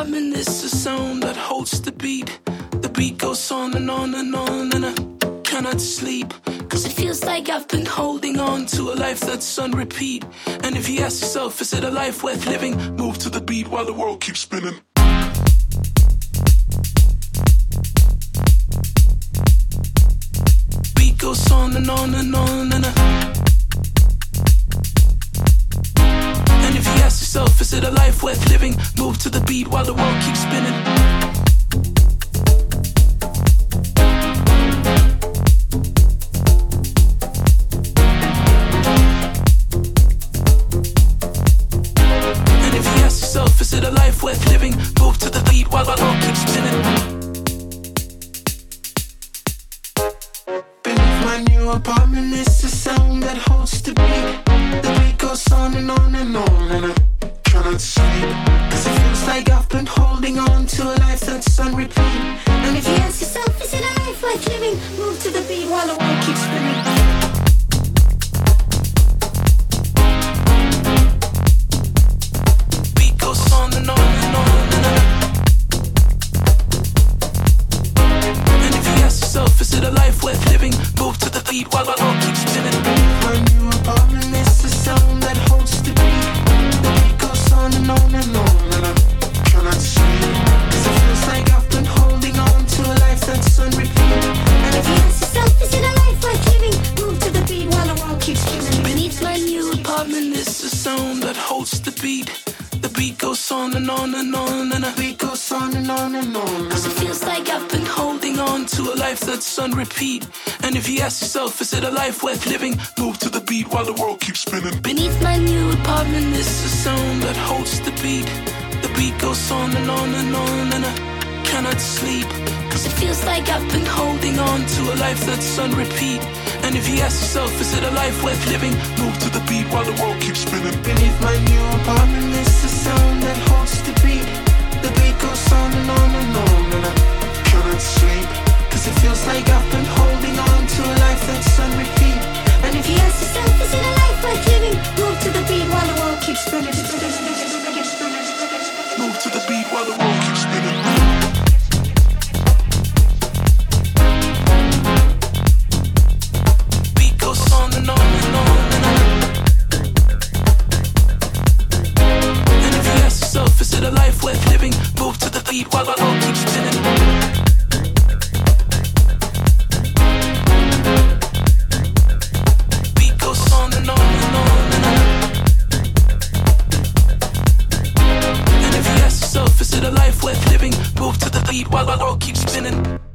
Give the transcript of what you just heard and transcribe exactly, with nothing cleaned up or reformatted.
apartment is a sound that holds the beat. The beat goes on and on and on, and I cannot sleep, cause it feels like I've been holding on to a life that's on repeat. And if you ask yourself, is it a life worth living? Move to the beat while the world keeps spinning. Beat goes on and on and on, and I And if you ask yourself, is it a life worth living? Move to the beat while the world keeps spinning. And if you ask yourself, is it a life worth living? Move to the beat while the world keeps spinning. Beneath my new apartment is a sound that holds the beat. The beat goes on and on and on, and I cannot sleep, cause it feels like I've been holding on to a life that's on repeat. And if you ask yourself, is it a life worth living? Move to the beat while the world keeps spinning. Beat goes on and on and on, and I And if you ask yourself, is it a life worth living? Move to the beat while the world keeps spinning. My new apartment is a sound that holds the beat. The beat goes on and on and on, and I cannot sleep, cause it feels like I've been holding on to a life that's on repeat. And if you ask yourself, is it a life worth living? Move to the beat while the world keeps spinning. Beneath my new apartment is a sound that holds the beat. The beat goes on and on and on, and I Beat goes on and on and on, Cause it feels like I've been holding on to a life that's on repeat. And if you ask yourself, is it a life worth living? Move to the beat while the world keeps spinning. Beneath my new apartment is a sound that holds the beat. The beat goes on and on and on, and I cannot sleep, cause it feels like I've been holding on to a life that's on repeat. And if you ask yourself, is it a life worth living? Move to the beat while the world keeps spinning. beneath my new apartment is a sound that holds the beat. The beat goes on and on and on, and I cannot sleep, cause it feels like I've been holding on to a life that's on repeat. And if you ask yourself, is it a life worth living? Move to the beat while the world keeps spinning. Move to the beat while the world keeps spinning. Beat goes on and on and on, and I And if you ask yourself, is it a life worth living? Move to the beat while the world keeps spinning. Beat goes on and on and on, and I And if you ask yourself, is it a life worth living? Move to the beat while the world keeps spinning.